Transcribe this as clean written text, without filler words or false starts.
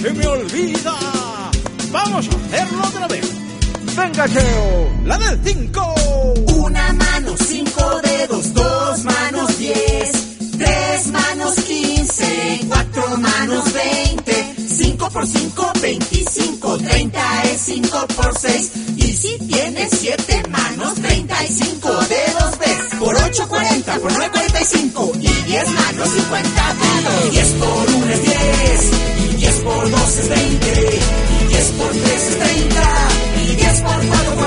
se me olvida. Vamos a hacerlo otra vez. Venga, Cheo, la del 5. Una mano, 5 dedos, 2 manos, 10, 3 manos, 15, 4 manos, 20, 5 por 5, 25, 30 es 5 por 6. Y si tienes 7 manos, 35 dedos ves. Por 8, 40, por 9, 45. Y 10 manos, 50 dedos. 10 por 1 es 10. Y 10 por 2 es 20. Y 10 por 3 es 30. Y 10 por 4,